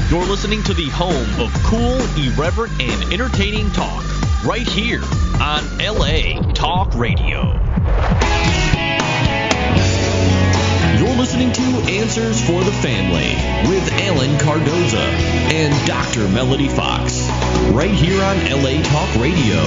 You're listening to the home of cool, irreverent, and entertaining talk, right here on LA Talk Radio. You're listening to Answers for the Family with Alan Cardoza and Dr. Melody Fox, right here on LA Talk Radio.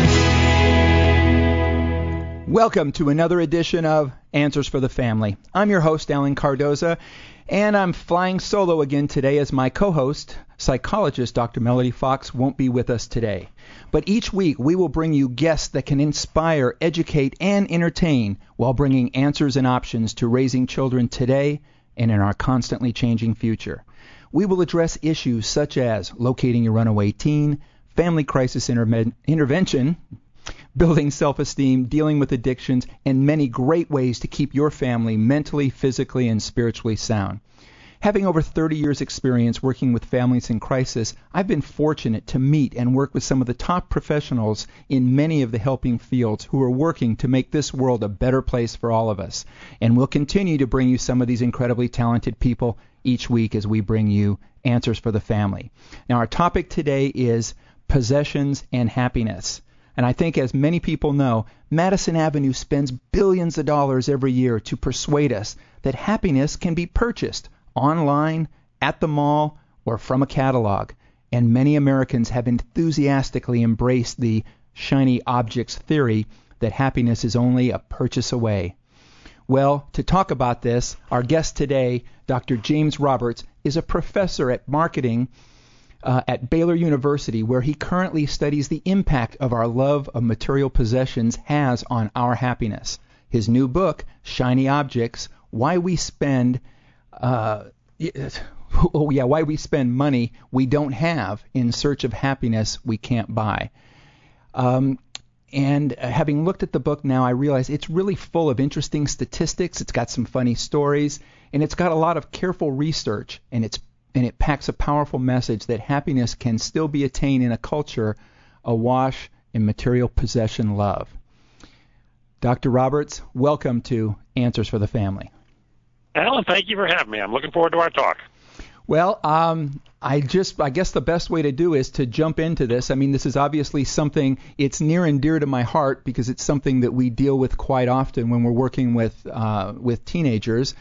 Welcome to another edition of Answers for the Family. I'm your host, Alan Cardoza, and I'm flying solo again today as my co-host, psychologist Dr. Melody Fox, won't be with us today. But each week we will bring you guests that can inspire, educate, and entertain while bringing answers and options to raising children today and in our constantly changing future. We will address issues such as locating your runaway teen, family crisis intervention, building self-esteem, dealing with addictions, and many great ways to keep your family mentally, physically, and spiritually sound. Having over 30 years' experience working with families in crisis, I've been fortunate to meet and work with some of the top professionals in many of the helping fields who are working to make this world a better place for all of us. And we'll continue to bring you some of these incredibly talented people each week as we bring you Answers for the Family. Now, our topic today is possessions and happiness. And I think, as many people know, Madison Avenue spends billions of dollars every year to persuade us that happiness can be purchased online, at the mall, or from a catalog. And many Americans have enthusiastically embraced the shiny objects theory that happiness is only a purchase away. Well, to talk about this, our guest today, Dr. James Roberts, is a professor at marketing at Baylor University, where he currently studies the impact of our love of material possessions has on our happiness. His new book, Shiny Objects: Why We Spend money we don't have in search of happiness we can't buy. And having looked at the book now, I realize it's really full of interesting statistics. It's got some funny stories, and it's got a lot of careful research, and it packs a powerful message that happiness can still be attained in a culture awash in material possession love. Dr. Roberts, welcome to Answers for the Family. Alan, thank you for having me. I'm looking forward to our talk. Well, I guess the best way to do is to jump into this. I mean, this is obviously something, it's near and dear to my heart because it's something that we deal with quite often when we're working with teenagers.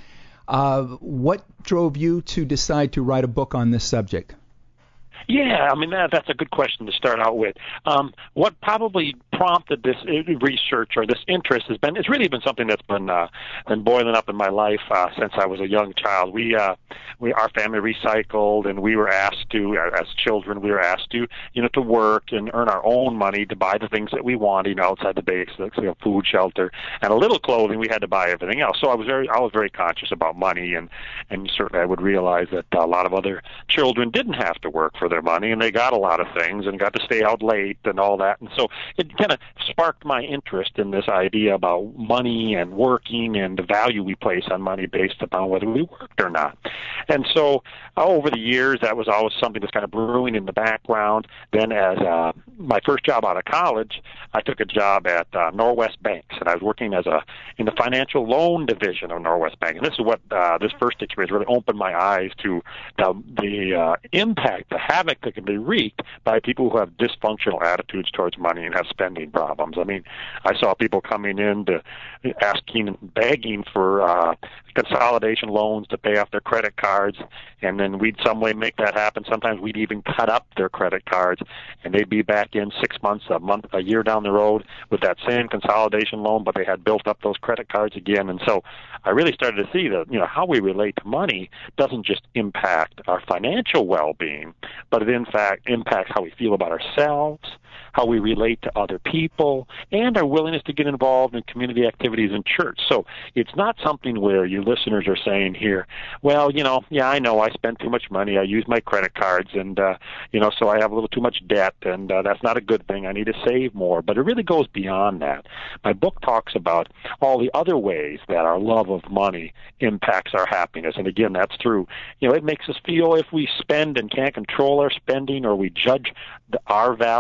What drove you to decide to write a book on this subject? Yeah, I mean, that's a good question to start out with. What probably prompted this research or this interest it's really been something that's been boiling up in my life since I was a young child. Our family recycled, and we were asked to, as children, to work and earn our own money to buy the things that we wanted, outside the basics, food, shelter, and a little clothing. We had to buy everything else. So I was very conscious about money, and certainly I would realize that a lot of other children didn't have to work for their money, and they got a lot of things and got to stay out late and all that. And so it kind of sparked my interest in this idea about money and working and the value we place on money based upon whether we worked or not. And so over the years, that was always something that's kind of brewing in the background. Then as my first job out of college, I took a job at Norwest Banks, and I was working in the financial loan division of Norwest Bank. And this is what this first experience really opened my eyes to the impact, the havoc that can be wreaked by people who have dysfunctional attitudes towards money and have spending problems. I mean, I saw people coming in to asking and begging for consolidation loans to pay off their credit cards, and then we'd some way make that happen. Sometimes we'd even cut up their credit cards, and they'd be back in 6 months, a month, a year down the road with that same consolidation loan, but they had built up those credit cards again. And so I really started to see that how we relate to money doesn't just impact our financial well-being, but it in fact impacts how we feel about ourselves, how we relate to other people, and our willingness to get involved in community activities in church. So it's not something where your listeners are saying here, well, I know I spend too much money, I use my credit cards, and, so I have a little too much debt, and that's not a good thing, I need to save more. But it really goes beyond that. My book talks about all the other ways that our love of money impacts our happiness. And again, that's through, it makes us feel if we spend and can't control our spending, or we judge our value or other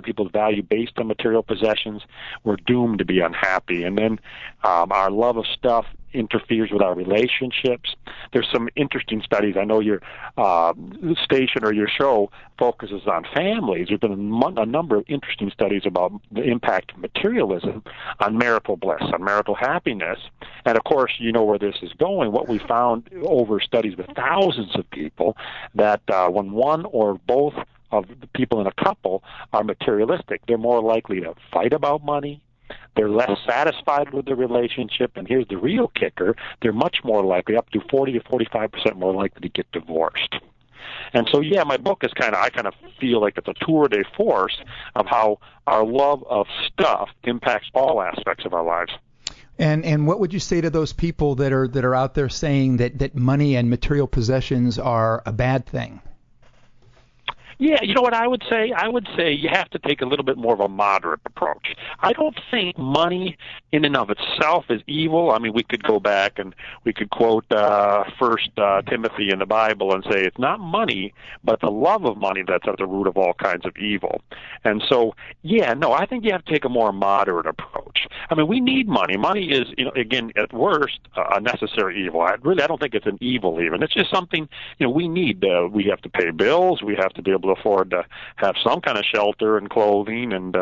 people's value based on material possessions, we're doomed to be unhappy. And then our love of stuff interferes with our relationships. There's some interesting studies. I know your station or your show focuses on families. There's been a number of interesting studies about the impact of materialism on marital bliss, on marital happiness. And of course, you know where this is going. What we found over studies with thousands of people, that when one or both of the people in a couple are materialistic, they're more likely to fight about money. They're less satisfied with the relationship, and here's the real kicker, they're much more likely, up to 40 to 45% more likely to get divorced. And so, yeah, my book is I kind of feel like it's a tour de force of how our love of stuff impacts all aspects of our lives. And what would you say to those people that are out there saying that money and material possessions are a bad thing? Yeah, you know what I would say? I would say you have to take a little bit more of a moderate approach. I don't think money in and of itself is evil. I mean, we could go back and we could quote First Timothy in the Bible and say it's not money, but the love of money that's at the root of all kinds of evil. And so, yeah, no, I think you have to take a more moderate approach. I mean, we need money. Money is, again, at worst, a necessary evil. I don't think it's an evil even. It's just something, we need. We have to pay bills. We have to be able to afford to have some kind of shelter and clothing and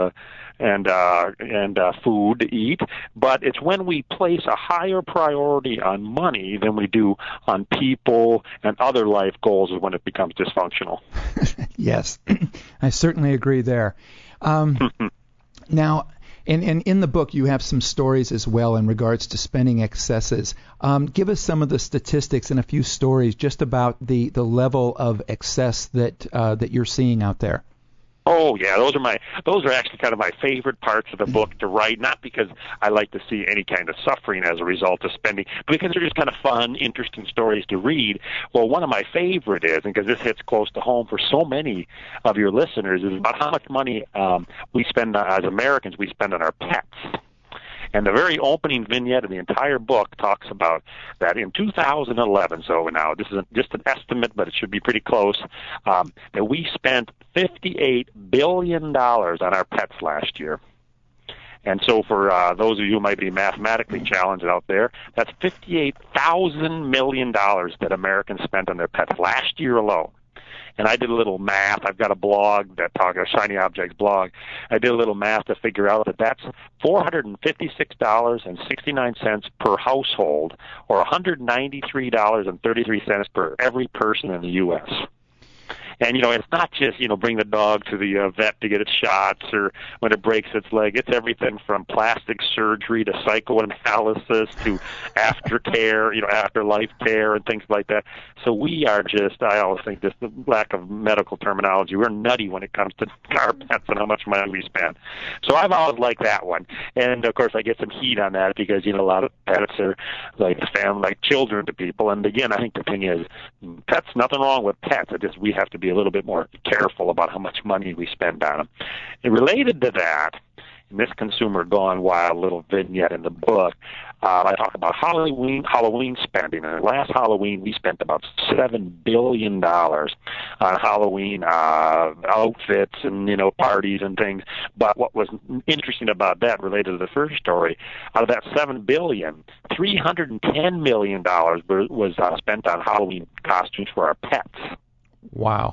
food to eat. But it's when we place a higher priority on money than we do on people and other life goals is when it becomes dysfunctional. Yes, I certainly agree there. Now, in the book, you have some stories as well in regards to spending excesses. Give us some of the statistics and a few stories just about the level of excess that you're seeing out there. Oh yeah, those are actually kind of my favorite parts of the book to write. Not because I like to see any kind of suffering as a result of spending, but because they're just kind of fun, interesting stories to read. Well, one of my favorite is, and because this hits close to home for so many of your listeners, is about how much money we spend as Americans. We spend on our pets. And the very opening vignette of the entire book talks about that in 2011, so now this is just an estimate, but it should be pretty close, that we spent $58 billion on our pets last year. And so for those of you who might be mathematically challenged out there, that's $58,000 million that Americans spent on their pets last year alone. And I did a little math. I've got a blog a Shiny Objects blog. I did a little math to figure out that that's $456.69 per household, or $193.33 per every person in the U.S. And, it's not just, bring the dog to the vet to get its shots or when it breaks its leg. It's everything from plastic surgery to psychoanalysis to aftercare, afterlife care and things like that. So we are just, I always think this, the lack of medical terminology, we're nutty when it comes to our pets and how much money we spend. So I've always liked that one. And, of course, I get some heat on that because, a lot of pets are like family, like children to people. And, again, I think the thing is, pets, nothing wrong with pets. It's just we have to be a little bit more careful about how much money we spend on them. And related to that, in this Consumer Gone Wild little vignette in the book, I talk about Halloween spending. And last Halloween, we spent about $7 billion on Halloween outfits and, parties and things. But what was interesting about that, related to the first story, out of that $7 billion, $310 million was spent on Halloween costumes for our pets. Wow.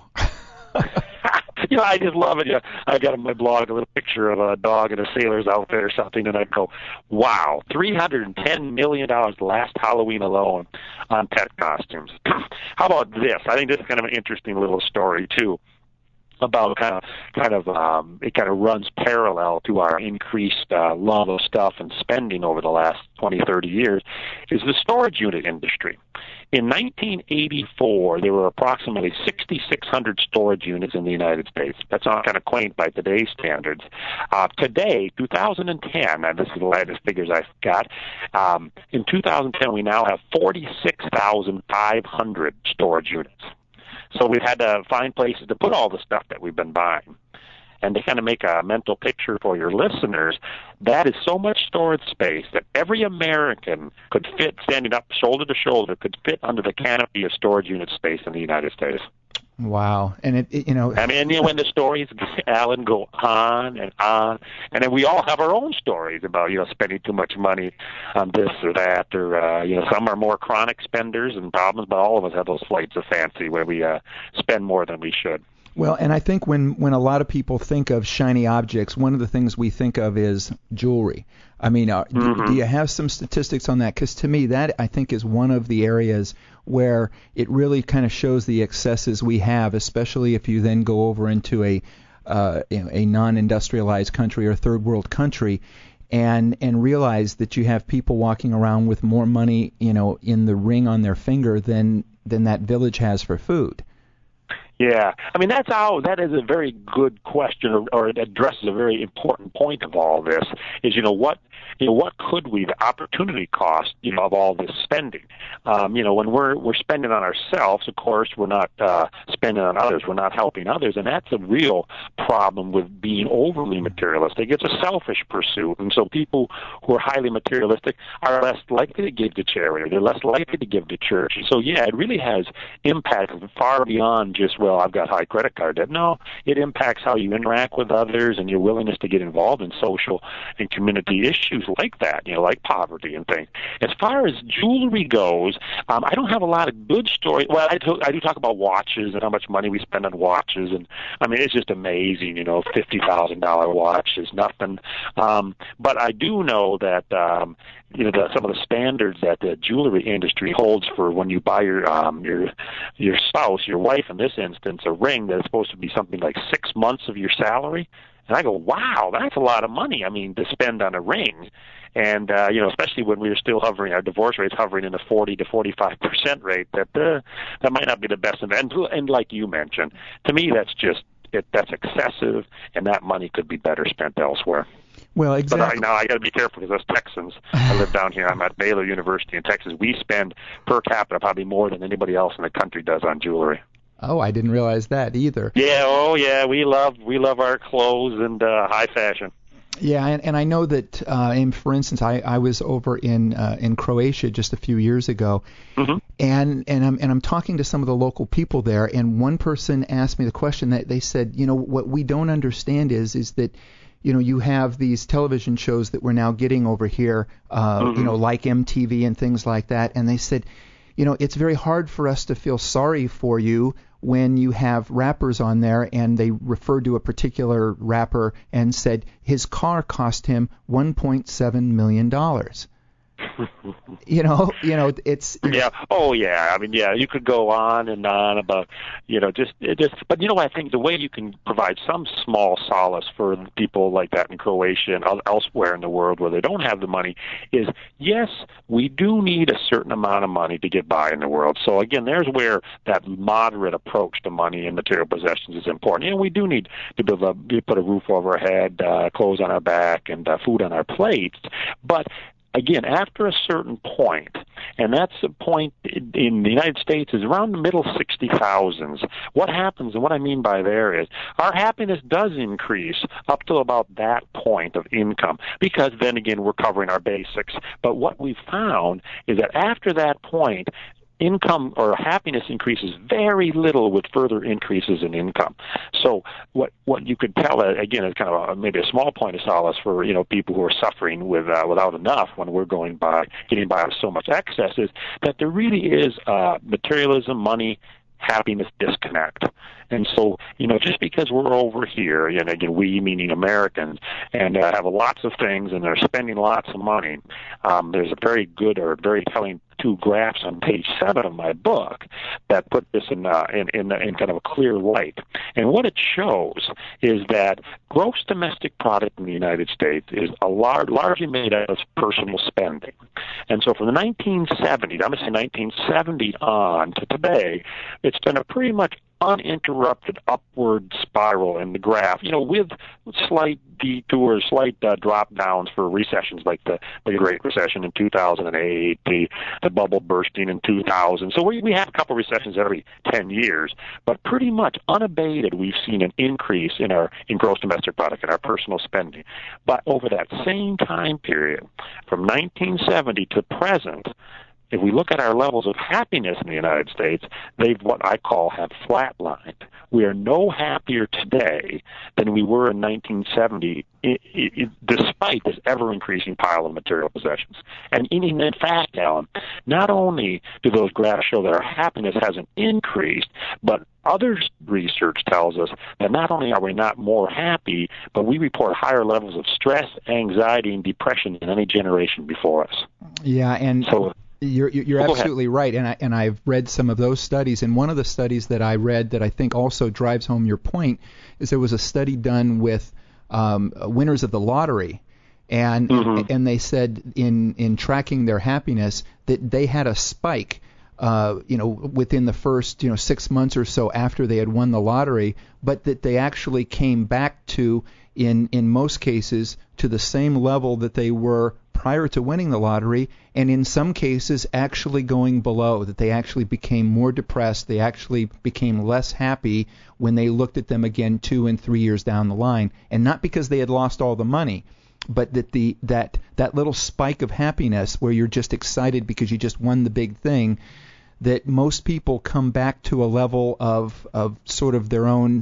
I just love it. I got on my blog a little picture of a dog in a sailor's outfit or something, and I go, wow, $310 million last Halloween alone on pet costumes. How about this? I think this is kind of an interesting little story, too, about it kind of runs parallel to our increased love of stuff and spending over the last 20, 30 years, is the storage unit industry. In 1984, there were approximately 6,600 storage units in the United States. That sounds kind of quaint by today's standards. Today, 2010, and this is the latest figures I've got, in 2010 we now have 46,500 storage units. So we've had to find places to put all the stuff that we've been buying. And to kind of make a mental picture for your listeners, that is so much storage space that every American could fit, standing up shoulder to shoulder, could fit under the canopy of storage unit space in the United States. Wow. And I mean, when the stories, Alan, go on, and then we all have our own stories about, spending too much money on this or that, or, some are more chronic spenders and problems, but all of us have those flights of fancy where we spend more than we should. Well, and I think when a lot of people think of shiny objects, one of the things we think of is jewelry. I mean, do you have some statistics on that? Because to me, that I think is one of the areas where it really kind of shows the excesses we have, especially if you then go over into a non-industrialized country or third world country, and realize that you have people walking around with more money, in the ring on their finger than that village has for food. Yeah, I mean that is a very good question, or it addresses a very important point of all this. Is what could we, the opportunity cost, of all this spending? When we're spending on ourselves, of course, we're not spending on others. We're not helping others, and that's a real problem with being overly materialistic. It's a selfish pursuit, and so people who are highly materialistic are less likely to give to charity. They're less likely to give to church. So yeah, it really has impact far beyond just, well, I've got high credit card debt. No, it impacts how you interact with others and your willingness to get involved in social and community issues like that, like poverty and things. As far as jewelry goes, I don't have a lot of good stories. Well, I do talk about watches and how much money we spend on watches, and I mean, it's just amazing, $50,000 watch is nothing. But I do know that, some of the standards that the jewelry industry holds for when you buy your spouse, your wife in this instance, a ring that is supposed to be something like 6 months of your salary. And I go, wow, that's a lot of money, to spend on a ring. And, especially when we were still hovering, our divorce rate's hovering in the 40 to 45% rate, that might not be the best. And like you mentioned, to me, that's excessive, and that money could be better spent elsewhere. Well, exactly. But I got to be careful because us Texans, I live down here. I'm at Baylor University in Texas. We spend per capita probably more than anybody else in the country does on jewelry. Oh, I didn't realize that either. Yeah, we love our clothes and high fashion. Yeah, and I know that, for instance, I was over in Croatia just a few years ago, and I'm talking to some of the local people there, and one person asked me the question that they said, what we don't understand is that, you have these television shows that we're now getting over here, like MTV and things like that, and they said, it's very hard for us to feel sorry for you when you have rappers on there, and they referred to a particular rapper and said his car cost him $1.7 million. It's yeah. Oh yeah. I mean, yeah. You could go on and on about, But I think the way you can provide some small solace for people like that in Croatia and elsewhere in the world where they don't have the money is, yes, we do need a certain amount of money to get by in the world. So again, there's where that moderate approach to money and material possessions is important. We do need to put a roof over our head, clothes on our back, and food on our plates, but again, after a certain point, and that's a point in the United States is around the middle 60,000s. What happens, and what I mean by there is, our happiness does increase up to about that point of income, because then again, we're covering our basics. But what we've found is that after that point, income or happiness increases very little with further increases in income. So what you could tell, again, is kind of maybe a small point of solace for people who are suffering without enough when we're getting by with so much excess, is that there really is materialism, money, happiness disconnect. And so, just because we're over here, and again, we meaning Americans, and have lots of things and are spending lots of money, there's a very good or very telling two graphs on page 7 of my book that put this in kind of a clear light. And what it shows is that gross domestic product in the United States is largely made out of personal spending. And so from the 1970s, I'm going to say 1970 on to today, it's been a pretty much uninterrupted upward spiral in the graph, with slight detours, slight drop downs for recessions like the Great Recession in 2008, the bubble bursting in 2000. So we have a couple of recessions every 10 years, but pretty much unabated, we've seen an increase in gross domestic product and our personal spending. But over that same time period, from 1970 to present, if we look at our levels of happiness in the United States, they've what I call have flatlined. We are no happier today than we were in 1970, despite this ever-increasing pile of material possessions. And in fact, Alan, not only do those graphs show that our happiness hasn't increased, but other research tells us that not only are we not more happy, but we report higher levels of stress, anxiety, and depression than any generation before us. Yeah, and so you're absolutely right. And I've read some of those studies. And one of the studies that I read that I think also drives home your point is there was a study done with winners of the lottery. And and they said in tracking their happiness that they had a spike within the first 6 months or so after they had won the lottery, but that they actually came back to in most cases to the same level that they were prior to winning the lottery, and in some cases actually going below, that they actually became more depressed, they actually became less happy when they looked at them again 2 and 3 years down the line, and not because they had lost all the money, but that that little spike of happiness where you're just excited because you just won the big thing, that most people come back to a level of sort of their own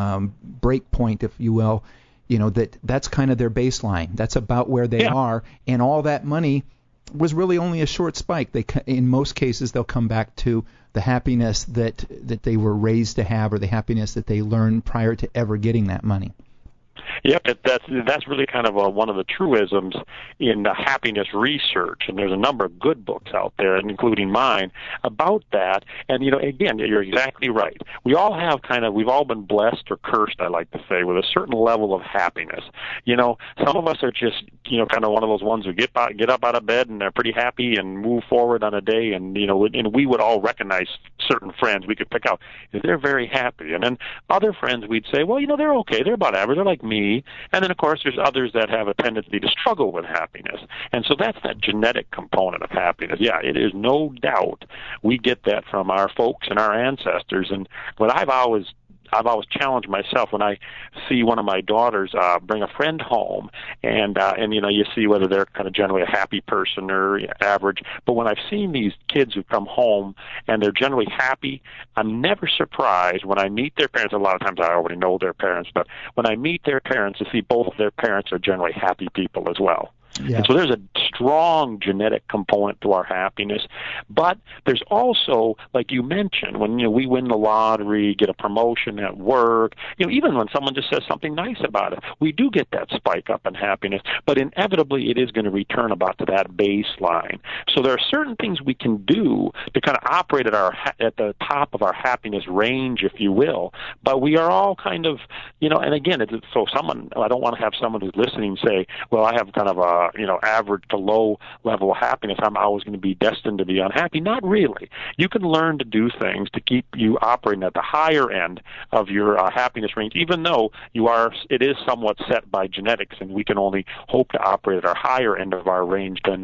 break point, if you will, that's kind of their baseline. That's about where they are, and all that money was really only a short spike. In most cases, they'll come back to the happiness that they were raised to have, or the happiness that they learned prior to ever getting that money. Yep, that's really kind of one of the truisms in happiness research, and there's a number of good books out there, including mine, about that. And again, you're exactly right. We all have we've all been blessed or cursed, I like to say, with a certain level of happiness. Some of us are just kind of one of those ones who get up out of bed and they're pretty happy and move forward on a day, and and we would all recognize certain friends we could pick out. They're very happy, and then other friends we'd say, well, they're okay, they're about average, they're like me. And then, of course, there's others that have a tendency to struggle with happiness. And so that's that genetic component of happiness. Yeah, it is no doubt we get that from our folks and our ancestors. And what I've always challenged myself when I see one of my daughters bring a friend home, and you see whether they're kind of generally a happy person or average. But when I've seen these kids who come home and they're generally happy, I'm never surprised when I meet their parents. A lot of times I already know their parents, but when I meet their parents, to see both of their parents are generally happy people as well. Yeah. And so there's a strong genetic component to our happiness. But there's also, like you mentioned, when we win the lottery, get a promotion at work, even when someone just says something nice about it, we do get that spike up in happiness. But inevitably, it is going to return about to that baseline. So there are certain things we can do to kind of operate at the top of our happiness range, if you will. But we are all kind of, and again, I don't want to have someone who's listening say, well, I have kind of a average to low level of happiness, I'm always going to be destined to be unhappy. Not really. You can learn to do things to keep you operating at the higher end of your happiness range, even though it is somewhat set by genetics, and we can only hope to operate at our higher end of our range than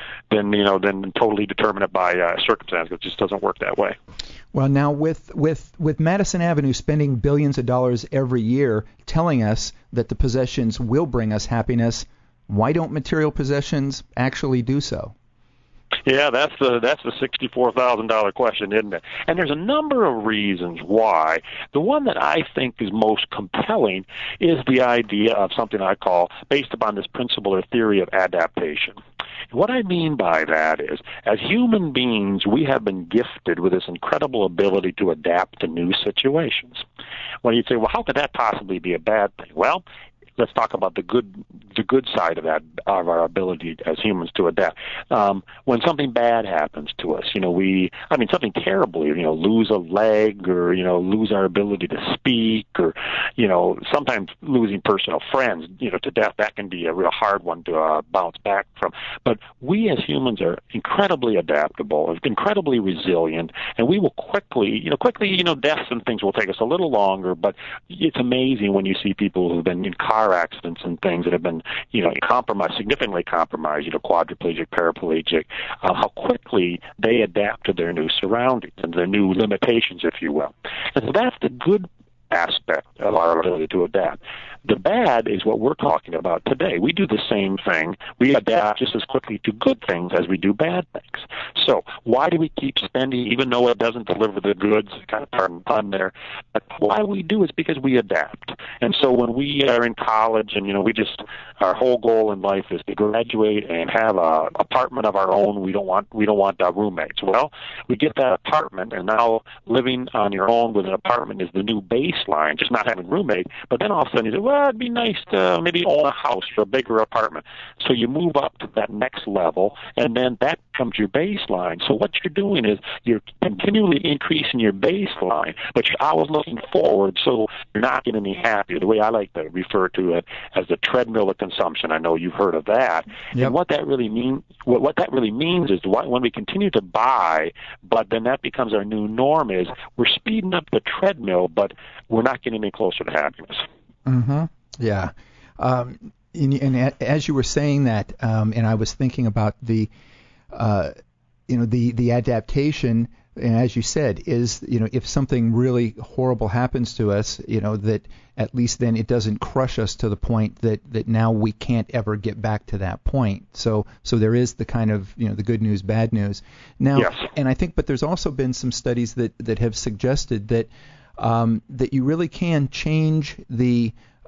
totally determine it by circumstance. It just doesn't work that way. Well, now with Madison Avenue spending billions of dollars every year telling us that the possessions will bring us happiness, why don't material possessions actually do so? Yeah, that's the $64,000 question, isn't it? And there's a number of reasons why. The one that I think is most compelling is the idea of something I call, based upon this principle or theory of adaptation. What I mean by that is, as human beings, we have been gifted with this incredible ability to adapt to new situations. When you say, well, how could that possibly be a bad thing? Well, let's talk about the good side of that, of our ability as humans to adapt. When something bad happens to us, something terrible, lose a leg, or lose our ability to speak, or sometimes losing personal friends, to death, that can be a real hard one to bounce back from. But we as humans are incredibly adaptable, incredibly resilient, and we will quickly, deaths and things will take us a little longer, but it's amazing when you see people who've been in car accidents and things that have been, significantly compromised, quadriplegic, paraplegic, how quickly they adapt to their new surroundings and their new limitations, if you will. And so that's the good aspect of our ability to adapt. The bad is what we're talking about today. We do the same thing. We adapt just as quickly to good things as we do bad things. So why do we keep spending even though it doesn't deliver the goods? Kind of pardon the pun there. But why we do is because we adapt. And so when we are in college and, our whole goal in life is to graduate and have a apartment of our own. We don't want roommates. Well, we get that apartment, and now living on your own with an apartment is the new baseline, just not having roommates. But then all of a sudden you say, well, it'd be nice to maybe own a house or a bigger apartment. So you move up to that next level, and then that becomes your baseline. So what you're doing is you're continually increasing your baseline, but you're always looking forward, so you're not getting any happier. The way I like to refer to it as the treadmill of consumption. I know you've heard of that. Yep. And what that really means is when we continue to buy, but then that becomes our new norm, is we're speeding up the treadmill, but we're not getting any closer to happiness. Mm-hmm. Yeah. And as you were saying that, and I was thinking about the adaptation, and as you said, is, if something really horrible happens to us, that at least then it doesn't crush us to the point that now we can't ever get back to that point. So there is the kind of, the good news, bad news. Now, yes. And I think, but there's also been some studies that have suggested that you really can change the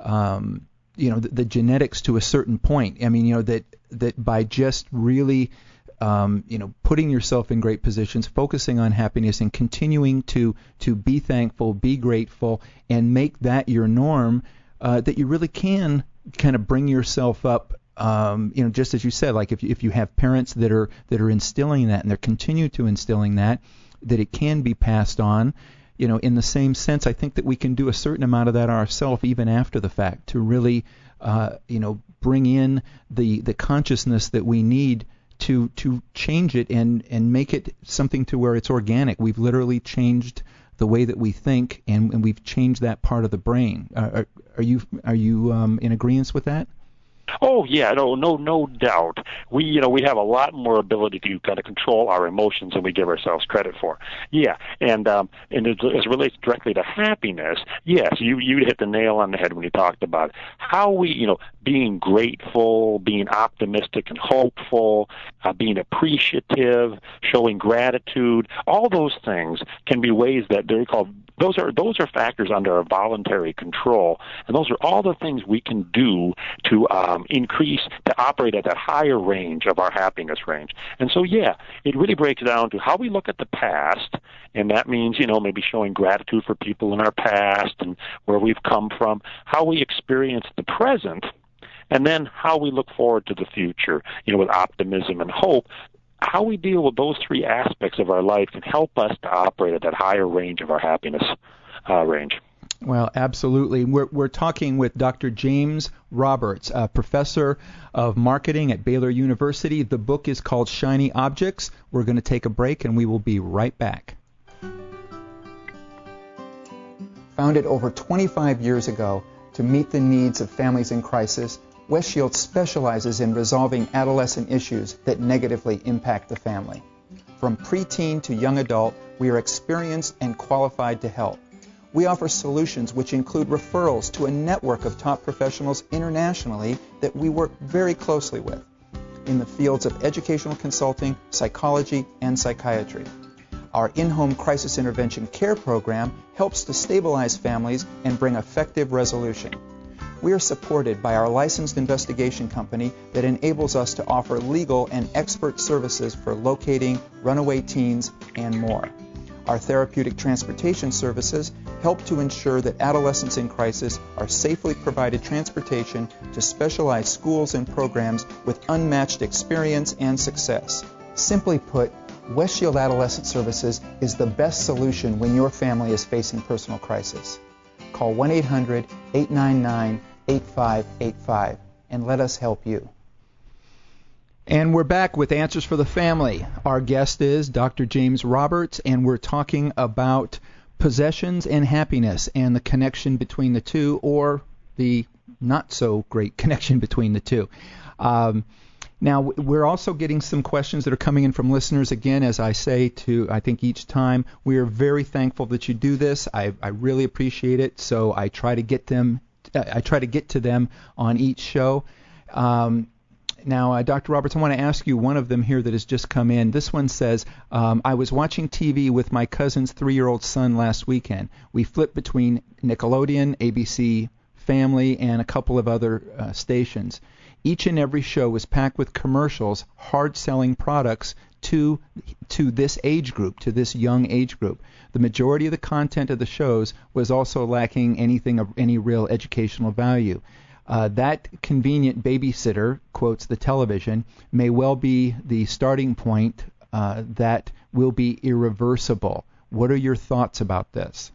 genetics to a certain point. I mean, that by just really putting yourself in great positions, focusing on happiness, and continuing to be thankful, be grateful, and make that your norm, that you really can kind of bring yourself up. Just as you said, like if you have parents that are instilling that, and they're continue to instilling that it can be passed on. In the same sense, I think that we can do a certain amount of that ourselves even after the fact, to really, bring in the consciousness that we need to change it and make it something to where it's organic. We've literally changed the way that we think, and we've changed that part of the brain. Are you in agreement with that? Oh yeah, no doubt. We have a lot more ability to kind of control our emotions than we give ourselves credit for. Yeah, and as it relates directly to happiness, yes, you hit the nail on the head when you talked about how we, being grateful, being optimistic and hopeful, being appreciative, showing gratitude. All those things can be ways that they're called. Those are factors under our voluntary control, and those are all the things we can do to operate at that higher range of our happiness range. And so, yeah, it really breaks down to how we look at the past, and that means, maybe showing gratitude for people in our past and where we've come from, how we experience the present, and then how we look forward to the future, with optimism and hope. How we deal with those three aspects of our life can help us to operate at that higher range of our happiness range. Well, absolutely. We're talking with Dr. James Roberts, a professor of marketing at Baylor University. The book is called Shiny Objects. We're going to take a break, and we will be right back. Founded over 25 years ago to meet the needs of families in crisis, West Shield specializes in resolving adolescent issues that negatively impact the family. From preteen to young adult, we are experienced and qualified to help. We offer solutions which include referrals to a network of top professionals internationally that we work very closely with in the fields of educational consulting, psychology, and psychiatry. Our in-home crisis intervention care program helps to stabilize families and bring effective resolution. We are supported by our licensed investigation company that enables us to offer legal and expert services for locating runaway teens and more. Our therapeutic transportation services help to ensure that adolescents in crisis are safely provided transportation to specialized schools and programs with unmatched experience and success. Simply put, West Shield Adolescent Services is the best solution when your family is facing personal crisis. Call 1-800-899-8585 and let us help you. And we're back with Answers for the Family. Our guest is Dr. James Roberts, and we're talking about possessions and happiness and the connection between the two, or the not so great connection between the two. Now, we're also getting some questions that are coming in from listeners. Again, as I say I think each time, we are very thankful that you do this. I really appreciate it, so I try to get them get to them on each show. Now, Dr. Roberts, I want to ask you one of them here that has just come in. This one says, I was watching TV with my cousin's 3-year-old son last weekend. We flipped between Nickelodeon, ABC Family, and a couple of other stations. Each and every show was packed with commercials, hard-selling products to this age group, to this young age group. The majority of the content of the shows was also lacking anything of any real educational value. That convenient babysitter, quotes the television, may well be the starting point that will be irreversible. What are your thoughts about this?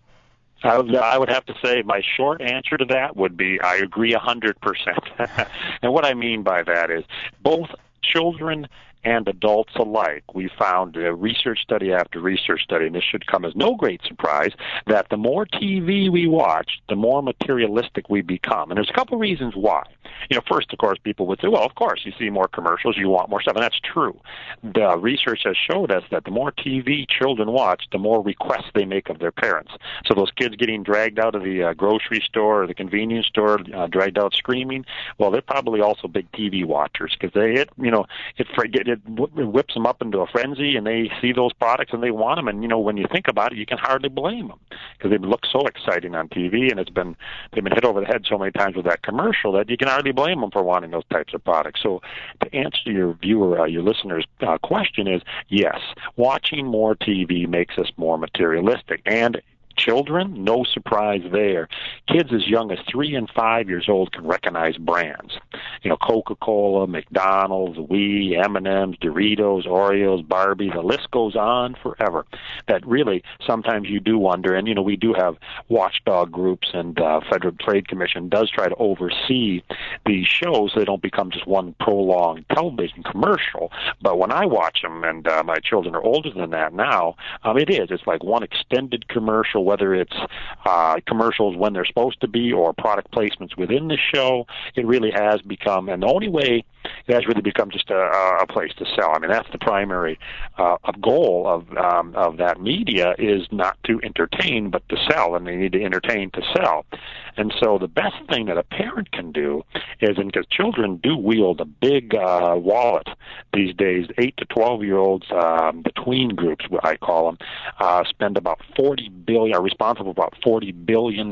I would have to say my short answer to that would be I agree 100%. And what I mean by that is both children and adults alike, we found research study after research study, and this should come as no great surprise, that the more TV we watch, the more materialistic we become. And there's a couple reasons why. First, of course, people would say, well, of course, you see more commercials, you want more stuff, and that's true. The research has showed us that the more TV children watch, the more requests they make of their parents. So those kids getting dragged out of the grocery store or the convenience store, dragged out screaming, well, they're probably also big TV watchers because it whips them up into a frenzy, and they see those products and they want them. And when you think about it, you can hardly blame them because they look so exciting on TV, and they've been hit over the head so many times with that commercial that you can hardly blame them for wanting those types of products. So to answer your your listener's question is yes, watching more TV makes us more materialistic. And children, no surprise there. Kids as young as 3 and 5 years old can recognize brands. Coca-Cola, McDonald's, Wii, M&M's, Doritos, Oreos, Barbie, the list goes on forever. That really, sometimes you do wonder, and we do have watchdog groups, and Federal Trade Commission does try to oversee these shows so they don't become just one prolonged television commercial. But when I watch them, and my children are older than that now, it's like one extended commercial, whether it's commercials when they're supposed to be or product placements within the show. It really has become, and the only way it has really become just a place to sell. That's the primary goal of that media, is not to entertain but to sell, and they need to entertain to sell. And so the best thing that a parent can do is, and because children do wield a big wallet these days, 8 to 12-year-olds, the tween groups, what I call them, spend about are responsible for about $40 billion.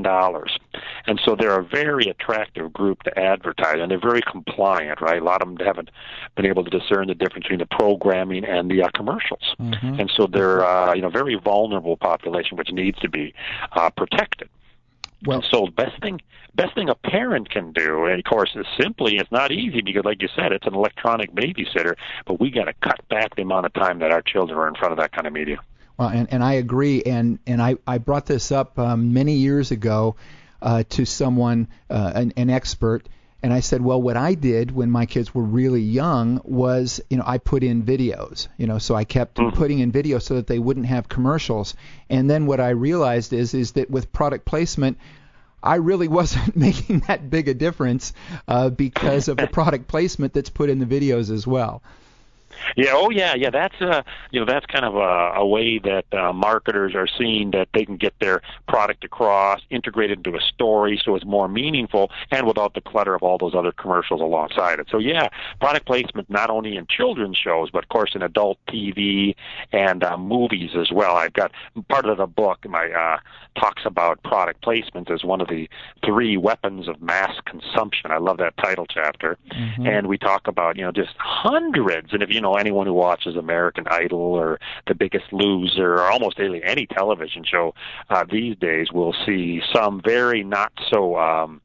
And so they're a very attractive group to advertise, and they're very compliant, right? A lot of them haven't been able to discern the difference between the programming and the commercials. Mm-hmm. And so they're a very vulnerable population which needs to be protected. Well, so the best thing a parent can do, and of course, it's not easy because, like you said, it's an electronic babysitter, but we got to cut back the amount of time that our children are in front of that kind of media. Well, and I agree, and I brought this up many years ago to someone, an expert, and I said, well, what I did when my kids were really young was, I put in videos, so I kept putting in videos so that they wouldn't have commercials. And then what I realized is that with product placement, I really wasn't making that big a difference because of the product placement that's put in the videos as well. Yeah. Oh, yeah. That's that's kind of a way that marketers are seeing that they can get their product across, integrated into a story, so it's more meaningful, and without the clutter of all those other commercials alongside it. So yeah, product placement not only in children's shows, but of course in adult TV and movies as well. I've got part of the book. My talks about product placement as one of the 3 weapons of mass consumption. I love that title chapter, and we talk about just hundreds, and if anyone who watches American Idol or The Biggest Loser or almost any television show these days will see some very not so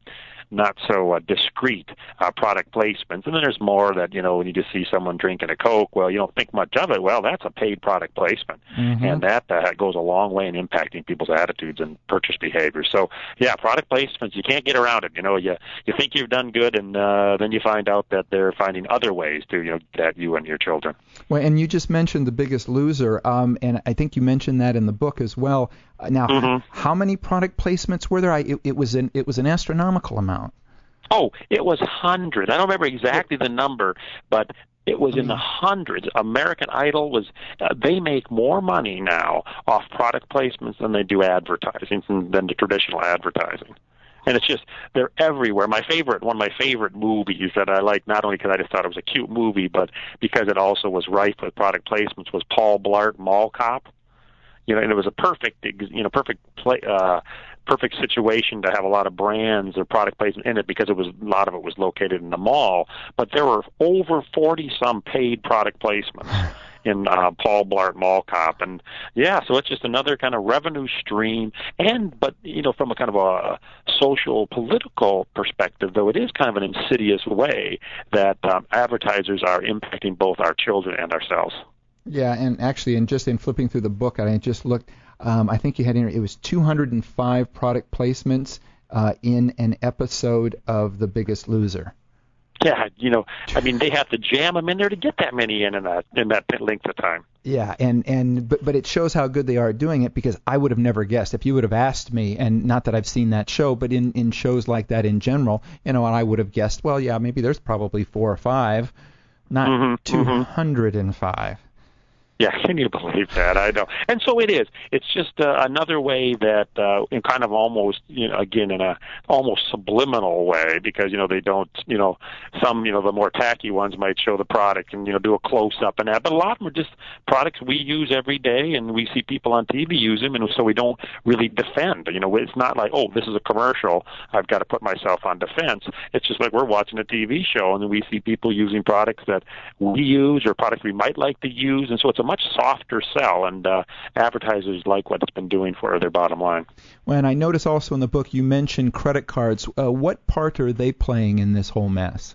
discreet product placements. And then there's more that, when you just see someone drinking a Coke, well, you don't think much of it. Well, that's a paid product placement. And that goes a long way in impacting people's attitudes and purchase behavior. So, yeah, product placements, you can't get around it. You think you've done good, and then you find out that they're finding other ways to, get you and your children. Well, and you just mentioned The Biggest Loser, and I think you mentioned that in the book as well. Now, how many product placements were there? It was an astronomical amount. Oh, it was hundreds. I don't remember exactly the number, but it was in the hundreds. American Idol they make more money now off product placements than they do advertising, than the traditional advertising. And it's just, they're everywhere. One of my favorite movies that I like, not only because I just thought it was a cute movie, but because it also was rife with product placements, was Paul Blart Mall Cop. And it was a perfect situation to have a lot of brands or product placement in it, because a lot of it was located in the mall. But there were over 40-some paid product placements in Paul Blart Mall Cop, and so it's just another kind of revenue stream. But from a kind of a social political perspective, though, it is kind of an insidious way that advertisers are impacting both our children and ourselves. Yeah, and actually, just in flipping through the book, I just looked. I think you had it was 205 product placements in an episode of The Biggest Loser. Yeah, they have to jam them in there to get that many in that length of time. Yeah, but it shows how good they are at doing it, because I would have never guessed if you would have asked me, and not that I've seen that show, but in shows like that in general, and I would have guessed, well, yeah, maybe there's probably 4 or 5, not 205. Yeah, can you believe that? I know. And so it is. It's just another way that, in kind of almost, again, in a almost subliminal way, because, they don't, some, the more tacky ones might show the product and, do a close-up and that. But a lot of them are just products we use every day, and we see people on TV use them, and so we don't really defend. It's not like, oh, this is a commercial, I've got to put myself on defense. It's just like we're watching a TV show, and then we see people using products that we use or products we might like to use, and so it's a much softer sell, and advertisers like what it's been doing for their bottom line. Well, and I notice also in the book you mentioned credit cards. What part are they playing in this whole mess?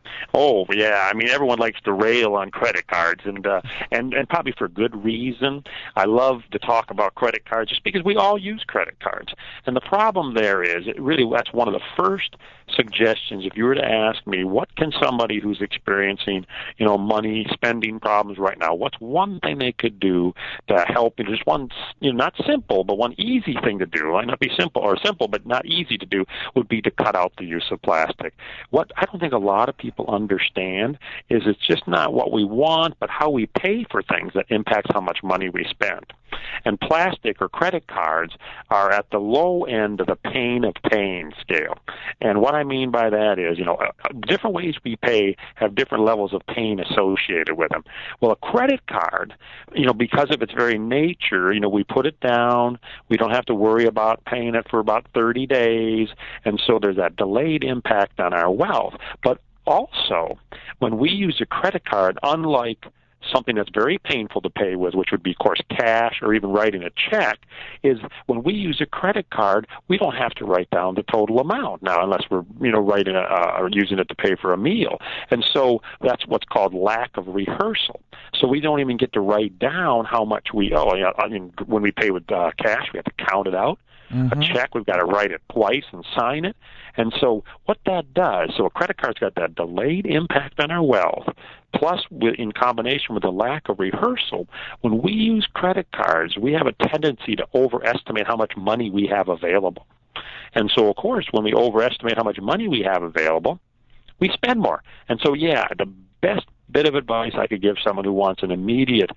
Oh, yeah. Everyone likes to rail on credit cards, and probably for good reason. I love to talk about credit cards just because we all use credit cards. And the problem there is, that's one of the first suggestions. If you were to ask me, what can somebody who's experiencing, money spending problems right now, what's one thing they could do to help? Just one, not simple, but one easy thing to do. Might not be simple, but not easy to do, would be to cut out the use of plastic. What I don't think a lot of people understand is it's just not what we want, but how we pay for things that impacts how much money we spend. And plastic or credit cards are at the low end of the pain of paying scale. And what I mean by that is, different ways we pay have different levels of pain associated with them. Well, a credit card, because of its very nature, we put it down, we don't have to worry about paying it for about 30 days, and so there's that delayed impact on our wealth. But also, when we use a credit card, unlike something that's very painful to pay with, which would be, of course, cash or even writing a check, is when we use a credit card, we don't have to write down the total amount now, unless we're, writing or using it to pay for a meal. And so that's what's called lack of rehearsal. So we don't even get to write down how much we owe. When we pay with cash, we have to count it out. Mm-hmm. A check, we've got to write it twice and sign it. And so what that does, so a credit card's got that delayed impact on our wealth, plus in combination with the lack of rehearsal, when we use credit cards, we have a tendency to overestimate how much money we have available. And so, of course, when we overestimate how much money we have available, we spend more. And so, the best bit of advice I could give someone who wants an immediate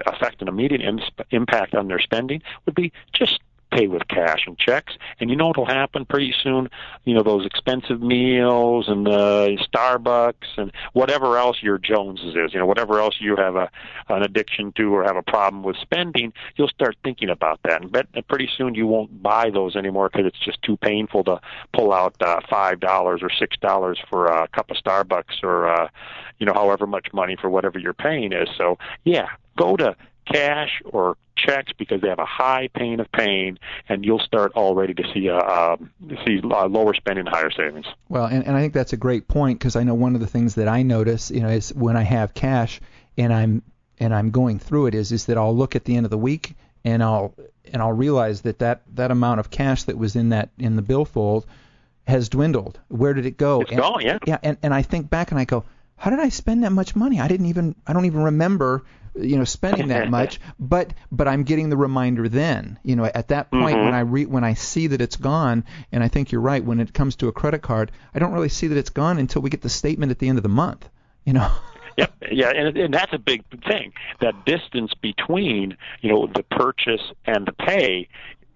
impact on their spending would be just pay with cash and checks, and what'll happen pretty soon, those expensive meals and Starbucks and whatever else your Joneses is, whatever else you have an addiction to or have a problem with spending, you'll start thinking about that, and pretty soon you won't buy those anymore because it's just too painful to pull out $5 or $6 for a cup of Starbucks or however much money for whatever your paying is. So go to cash or checks because they have a high pain of pain, and you'll start already to see lower spending, higher savings. Well, and I think that's a great point, because I know one of the things that I notice, is when I have cash and I'm going through it is that I'll look at the end of the week and I'll realize that amount of cash that was in the billfold has dwindled. Where did it go? It's gone, yeah. Yeah, and I think back and I go, how did I spend that much money? I don't even remember spending that much, but I'm getting the reminder then. At that point, mm-hmm. when I see that it's gone, and I think you're right, when it comes to a credit card, I don't really see that it's gone until we get the statement at the end of the month. Yeah, and that's a big thing. That distance between the purchase and the pay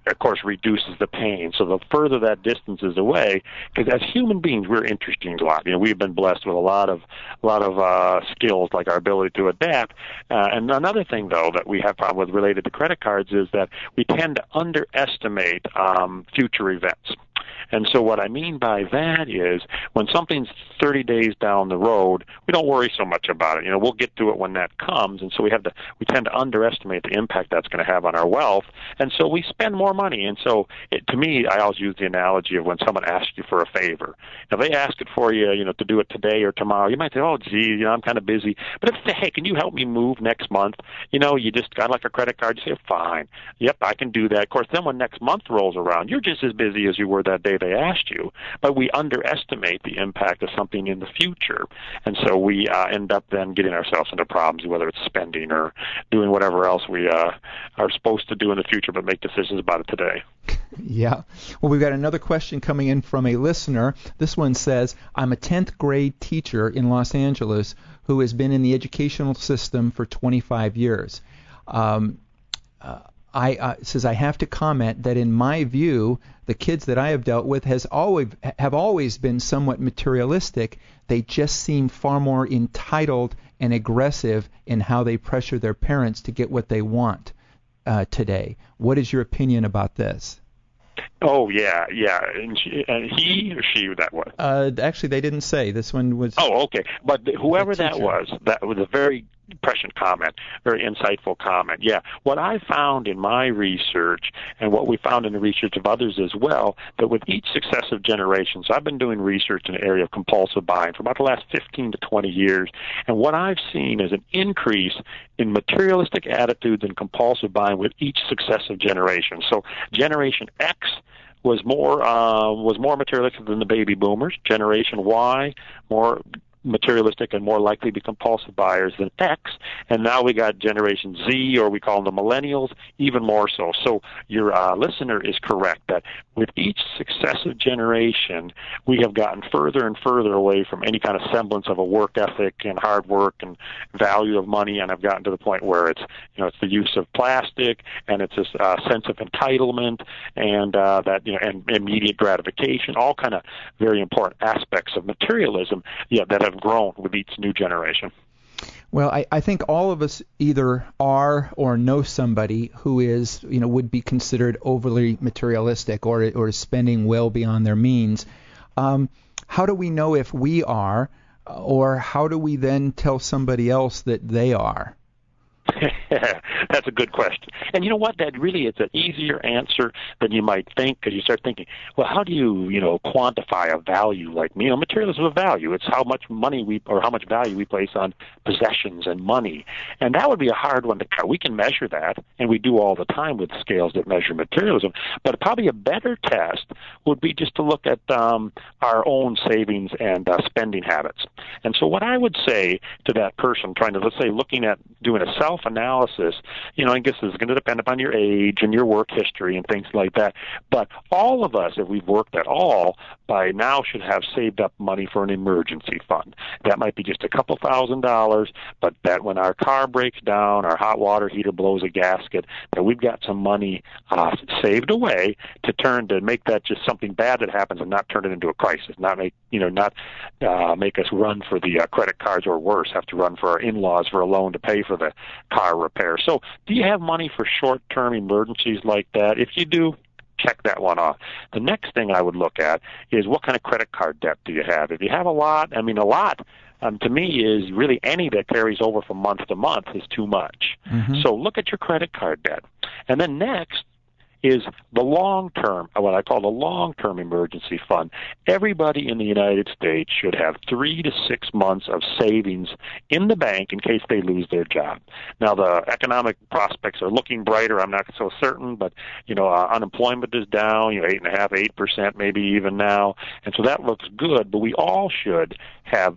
of course, reduces the pain. So the further that distance is away, because as human beings, we're interesting a lot. We've been blessed with a lot of skills, like our ability to adapt. And another thing, though, that we have problem with related to credit cards is that we tend to underestimate future events. And so what I mean by that is when something's 30 days down the road, we don't worry so much about it. We'll get to it when that comes. And so we tend to underestimate the impact that's going to have on our wealth. And so we spend more money. And so to me, I always use the analogy of when someone asks you for a favor. If they ask it for you, to do it today or tomorrow, you might say, oh, gee, I'm kind of busy. But if they say, hey, can you help me move next month? You just got like a credit card. You say, fine. Yep, I can do that. Of course, then when next month rolls around, you're just as busy as you were that day they asked you, but we underestimate the impact of something in the future, and so we end up then getting ourselves into problems, whether it's spending or doing whatever else we are supposed to do in the future, but make decisions about it today. Yeah. Well, we've got another question coming in from a listener. This one says, I'm a 10th grade teacher in Los Angeles who has been in the educational system for 25 years. Says I have to comment that in my view, the kids that I have dealt with have always been somewhat materialistic. They just seem far more entitled and aggressive in how they pressure their parents to get what they want today. What is your opinion about this? Oh, yeah. And he or she, that was? Actually, they didn't say. This one was... Oh, okay. But whoever that was a very prescient comment, very insightful comment. Yeah. What I found in my research, and what we found in the research of others as well, that with each successive generation, so I've been doing research in the area of compulsive buying for about the last 15 to 20 years, and what I've seen is an increase in materialistic attitudes and compulsive buying with each successive generation. So Generation X was more materialistic than the baby boomers. Generation Y, more materialistic and more likely to be compulsive buyers than X, and now we got Generation Z, or we call them the millennials, even more so. So your listener is correct that with each successive generation, we have gotten further and further away from any kind of semblance of a work ethic and hard work and value of money, and have gotten to the point where it's it's the use of plastic, and it's this sense of entitlement, and and immediate gratification, all kind of very important aspects of materialism, that have grown with each new generation. Well, I think all of us either are or know somebody who is, would be considered overly materialistic or is spending well beyond their means. How do we know if we are, or how do we then tell somebody else that they are? That's a good question. And you know what? That really is an easier answer than you might think, because you start thinking, well, how do you, quantify a value like me? Materialism is a value. It's how much money how much value we place on possessions and money. And that would be a hard one to cut. We can measure that, and we do all the time with scales that measure materialism. But probably a better test would be just to look at our own savings and spending habits. And so what I would say to that person trying to, let's say, looking at doing a self-analysis, I guess this is going to depend upon your age and your work history and things like that. But all of us, if we've worked at all, by now should have saved up money for an emergency fund. That might be just a couple $1,000s, but that when our car breaks down, our hot water heater blows a gasket, that we've got some money saved away to make that just something bad that happens and not turn it into a crisis, not make us run for the credit cards, or worse, have to run for our in-laws for a loan to pay for the car repair. So do you have money for short-term emergencies like that? If you do, check that one off. The next thing I would look at is what kind of credit card debt do you have? If you have a lot, a lot to me is really any that carries over from month to month is too much. Mm-hmm. So look at your credit card debt. And then next is the long-term, what I call the long-term emergency fund. Everybody in the United States should have 3 to 6 months of savings in the bank in case they lose their job. Now, the economic prospects are looking brighter. I'm not so certain, but, unemployment is down, 8.5%, 8% maybe even now. And so that looks good, but we all should have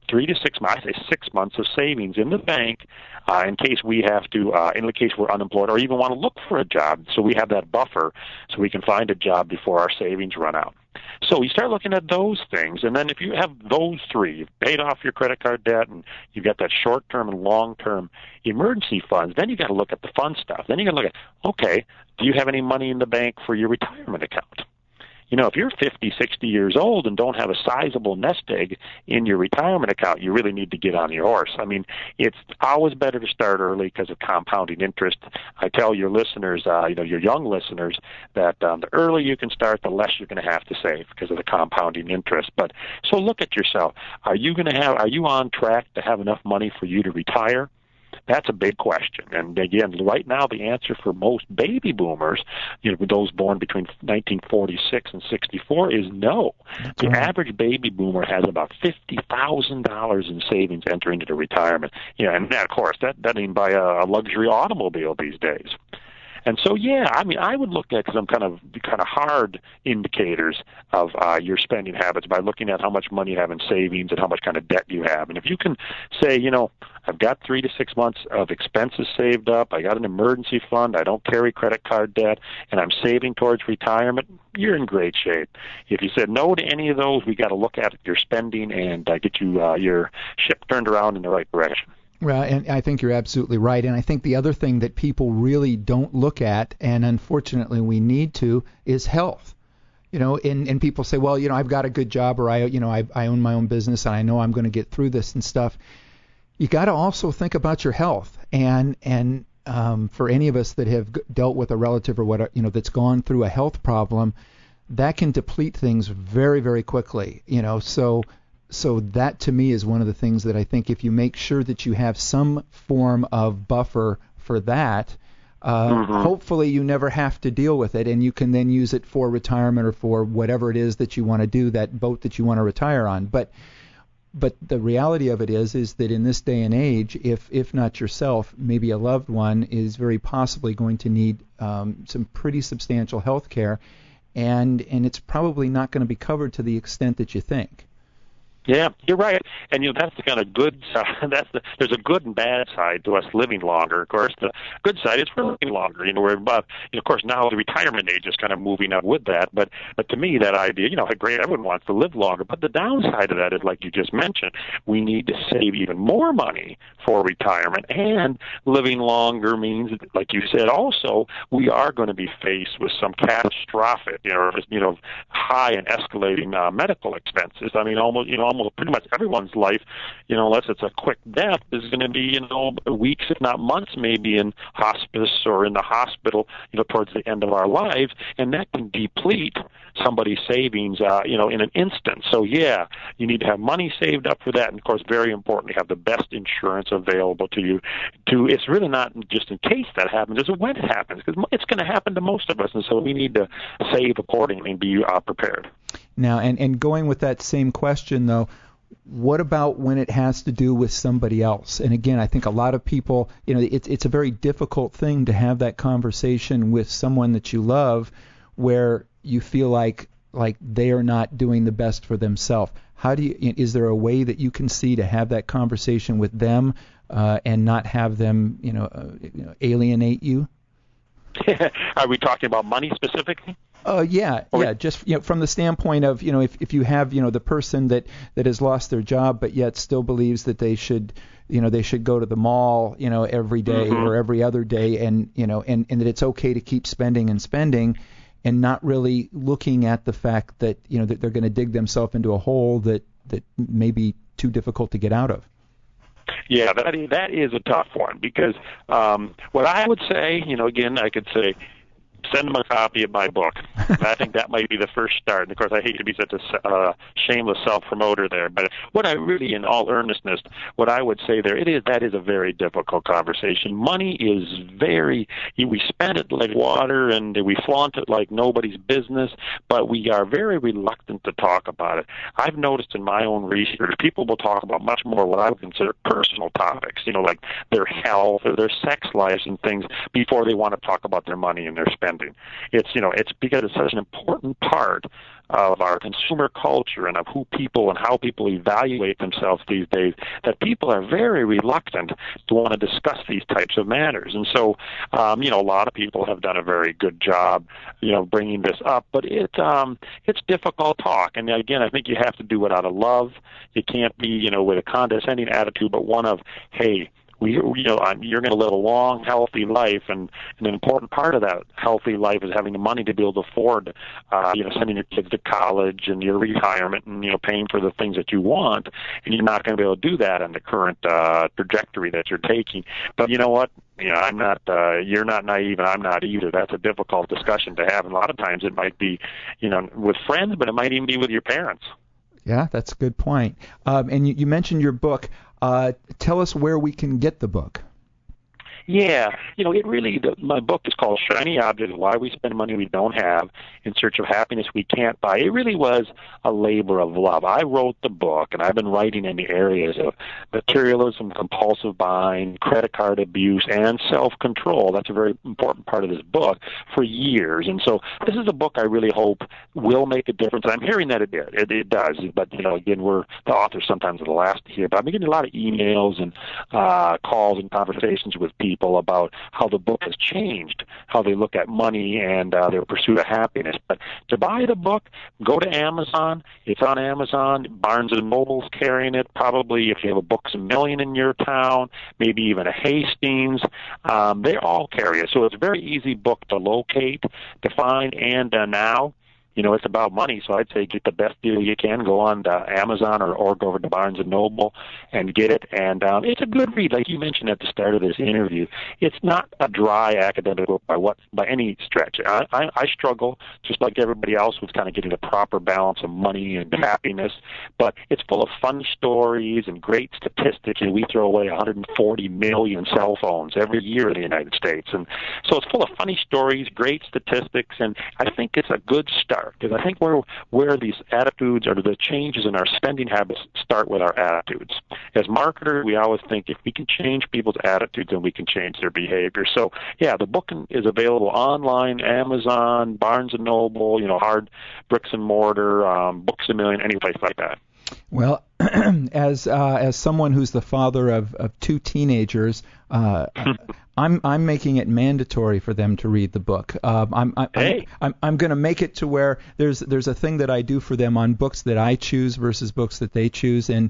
3 to 6 months, I say 6 months of savings in the bank in case we have to, in the case we're unemployed or even want to look for a job. So we have that buffer so we can find a job before our savings run out. So you start looking at those things, and then if you have those three, you've paid off your credit card debt, and you've got that short-term and long-term emergency funds, then you got to look at the fun stuff. Then you got to look at, okay, do you have any money in the bank for your retirement account? You know, if you're 50, 60 years old and don't have a sizable nest egg in your retirement account, you really need to get on your horse. I mean, it's always better to start early because of compounding interest. I tell your listeners, your young listeners, that the earlier you can start, the less you're going to have to save because of the compounding interest. But so look at yourself. Are you on track to have enough money for you to retire? That's a big question. And again, right now the answer for most baby boomers, those born between 1946 and 64, is no. That's the average baby boomer has about $50,000 in savings entering into retirement. And of course, that doesn't even buy a luxury automobile these days. And so, I would look at some kind of hard indicators of your spending habits by looking at how much money you have in savings and how much kind of debt you have. And if you can say, I've got 3 to 6 months of expenses saved up, I got an emergency fund, I don't carry credit card debt, and I'm saving towards retirement, you're in great shape. If you said no to any of those, we got to look at your spending and get you your ship turned around in the right direction. Well, and I think you're absolutely right. And I think the other thing that people really don't look at, and unfortunately we need to, is health. And people say, well, I've got a good job, or I own my own business, and I know I'm going to get through this and stuff. You got to also think about your health. And for any of us that have dealt with a relative or what that's gone through a health problem, that can deplete things very, very quickly. So that, to me, is one of the things that I think if you make sure that you have some form of buffer for that, hopefully you never have to deal with it, and you can then use it for retirement or for whatever it is that you want to do, that boat that you want to retire on. But the reality of it is that in this day and age, if not yourself, maybe a loved one is very possibly going to need some pretty substantial health care, and it's probably not going to be covered to the extent that you think. Yeah, you're right. And, that's the kind of good side. There's a good and bad side to us living longer. Of course, the good side is we're living longer. We're about, of course, now the retirement age is kind of moving up with that. But to me, that idea, great, everyone wants to live longer. But the downside of that is, like you just mentioned, we need to save even more money for retirement. And living longer means, like you said, also, we are going to be faced with some catastrophic, high and escalating medical expenses. I mean, almost pretty much everyone's life, unless it's a quick death, is going to be, weeks, if not months, maybe in hospice or in the hospital, towards the end of our lives, and that can deplete somebody's savings, in an instant. So, you need to have money saved up for that, and, of course, very important to have the best insurance available to you. It's really not just in case that happens, it's when it happens, because it's going to happen to most of us, and so we need to save accordingly and be prepared. Now, and going with that same question, though, what about when it has to do with somebody else? And again, I think a lot of people, it's a very difficult thing to have that conversation with someone that you love where you feel like they are not doing the best for themselves. Is there a way that you can see to have that conversation with them and not have them, alienate you? Are we talking about money specifically? Just from the standpoint of if you have the person that has lost their job but yet still believes that they should go to the mall every day or every other day, and and that it's okay to keep spending and not really looking at the fact that that they're going to dig themselves into a hole that may be too difficult to get out of. Yeah, that is a tough one because what I would say, again, I could say, send them a copy of my book. I think that might be the first start. And, of course, I hate to be such a shameless self-promoter there. But what I really, in all earnestness, what I would say there, that is a very difficult conversation. Money is we spend it like water and we flaunt it like nobody's business, but we are very reluctant to talk about it. I've noticed in my own research, people will talk about much more what I would consider personal topics, like their health or their sex lives and things before they want to talk about their money and their spending. It's because it's such an important part of our consumer culture and of who people and how people evaluate themselves these days, that people are very reluctant to want to discuss these types of matters. And so, a lot of people have done a very good job, bringing this up, but it's difficult talk. And again, I think you have to do it out of love. You can't be, with a condescending attitude, but one of, hey, you're going to live a long, healthy life, and an important part of that healthy life is having the money to be able to afford, sending your kids to college and your retirement and, paying for the things that you want, and you're not going to be able to do that in the current trajectory that you're taking. But you know what? I'm not, you're not naive, and I'm not either. That's a difficult discussion to have, and a lot of times it might be, with friends, but it might even be with your parents. Yeah, that's a good point. And you mentioned your book. Tell us where we can get the book. Yeah, my book is called Shiny Objects, Why We Spend Money We Don't Have in Search of Happiness We Can't Buy. It really was a labor of love. I wrote the book, and I've been writing in the areas of materialism, compulsive buying, credit card abuse, and self-control. That's a very important part of this book for years. And so this is a book I really hope will make a difference. I'm hearing that it does. But, again, we're the authors sometimes are the last to hear. But I'm getting a lot of emails and calls and conversations with people about how the book has changed, how they look at money and their pursuit of happiness. But to buy the book, go to Amazon. It's on Amazon. Barnes & Noble's carrying it. Probably if you have a Books A Million in your town, maybe even a Hastings, they all carry it. So it's a very easy book to locate, to find, and now, it's about money, so I'd say get the best deal you can. Go on to Amazon or go over to Barnes & Noble and get it. And it's a good read. Like you mentioned at the start of this interview, it's not a dry academic book by any stretch. I struggle, just like everybody else, with kind of getting the proper balance of money and happiness. But it's full of fun stories and great statistics. We throw away 140 million cell phones every year in the United States. And so it's full of funny stories, great statistics, and I think it's a good start. Because I think where these attitudes or the changes in our spending habits start with our attitudes. As marketers, we always think if we can change people's attitudes, then we can change their behavior. So, yeah, the book is available online, Amazon, Barnes & Noble, hard bricks and mortar, Books A Million, any place like that. Well, as someone who's the father of two teenagers, I'm making it mandatory for them to read the book. I'm going to make it to where there's a thing that I do for them on books that I choose versus books that they choose, and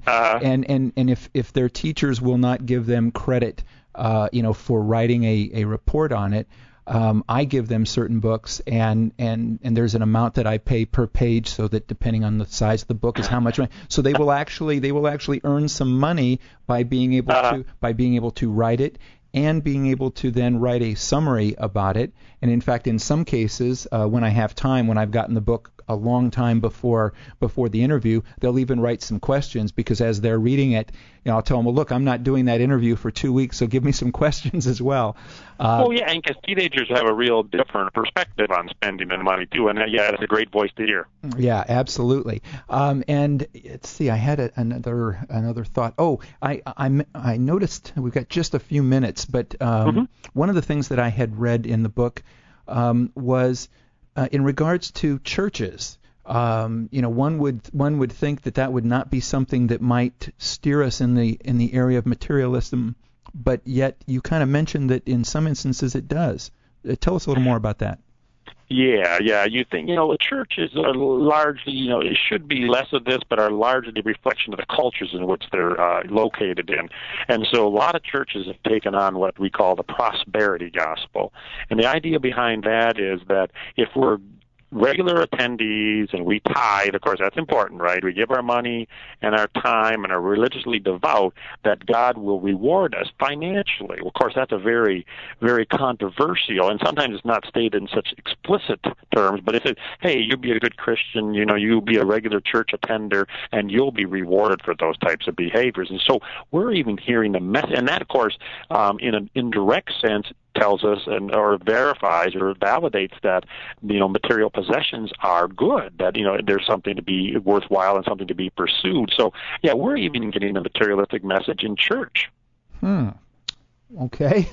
if their teachers will not give them credit, for writing a report on it. I give them certain books, and there's an amount that I pay per page, so that depending on the size of the book is how much money. So they will actually earn some money by being able to write it and being able to then write a summary about it. And in fact, in some cases, when I have time, when I've gotten the book a long time before the interview, they'll even write some questions, because as they're reading it, I'll tell them, well, look, I'm not doing that interview for 2 weeks, so give me some questions as well. Yeah, and because teenagers have a real different perspective on spending and money too, and yeah, it's a great voice to hear. Yeah, absolutely. And let's see, I had another thought. Oh, I noticed we've got just a few minutes, but one of the things that I had read in the book was in regards to churches. One would think that would not be something that might steer us in the area of materialism, but yet you kind of mentioned that in some instances it does. Tell us a little more about that. Yeah. You think, churches are largely, it should be less of this, but are largely a reflection of the cultures in which they're located in. And so a lot of churches have taken on what we call the prosperity gospel. And the idea behind that is that if we're regular attendees and we tithe, of course that's important, right? We give our money and our time and are religiously devout, that God will reward us financially. Well, of course that's a very, very controversial, and sometimes it's not stated in such explicit terms, but it says, hey, you be a good Christian, you'll be a regular church attender and you'll be rewarded for those types of behaviors. And so we're even hearing the message, and that of course in an indirect sense tells us or verifies or validates that material possessions are good, that there's something to be worthwhile and something to be pursued. So yeah, we're even getting a materialistic message in church. Okay.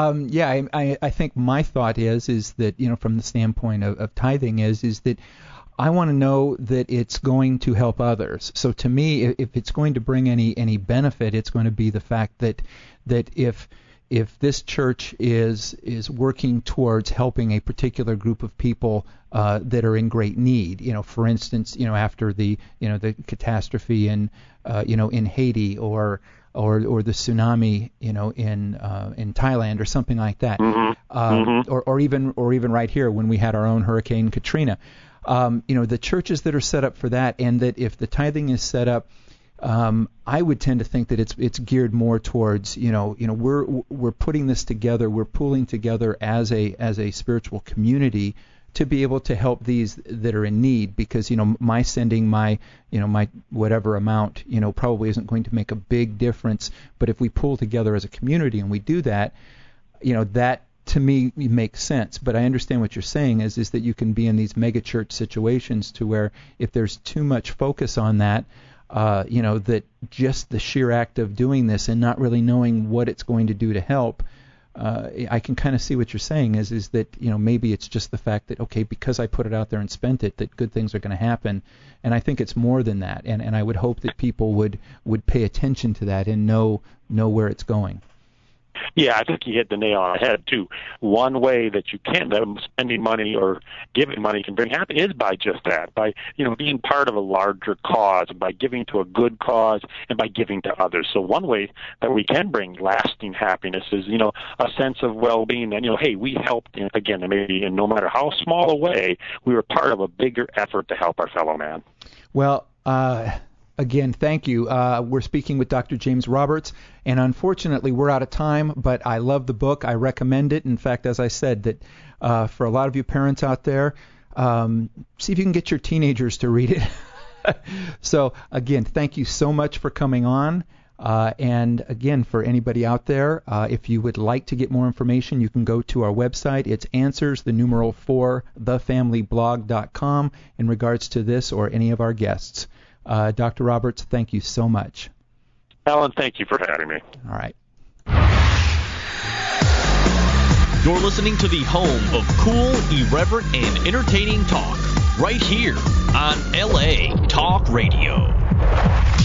I think my thought is that from the standpoint of tithing is that I want to know that it's going to help others. So to me, if it's going to bring any benefit, it's going to be the fact that if this church is working towards helping a particular group of people that are in great need, for instance, after the catastrophe in Haiti or the tsunami, in Thailand or something like that, or even right here when we had our own Hurricane Katrina, the churches that are set up for that, and that if the tithing is set up, I would tend to think that it's geared more towards we're putting this together, we're pooling together as a spiritual community to be able to help these that are in need, because my sending my whatever amount probably isn't going to make a big difference, but if we pool together as a community and we do that, that to me makes sense. But I understand what you're saying is that you can be in these mega church situations to where if there's too much focus on that, that just the sheer act of doing this and not really knowing what it's going to do to help, I can kind of see what you're saying is that maybe it's just the fact that, okay, because I put it out there and spent it, that good things are going to happen. And I think it's more than that. And I would hope that people would pay attention to that and know where it's going. Yeah, I think you hit the nail on the head, too. One way that you can, that spending money or giving money can bring happiness is by just that, by, being part of a larger cause, by giving to a good cause, and by giving to others. So one way that we can bring lasting happiness is, a sense of well-being, and, hey, we helped, again, maybe in no matter how small a way, we were part of a bigger effort to help our fellow man. Well, again, thank you. We're speaking with Dr. James Roberts, and unfortunately we're out of time, but I love the book. I recommend it. In fact, as I said, that for a lot of you parents out there, see if you can get your teenagers to read it. So, again, thank you so much for coming on. And, again, for anybody out there, if you would like to get more information, you can go to our website. It's answers4 thefamilyblog.com in regards to this or any of our guests. Dr. Roberts, thank you so much. Alan, thank you for having me. All right. You're listening to the home of cool, irreverent, and entertaining talk right here on LA Talk Radio.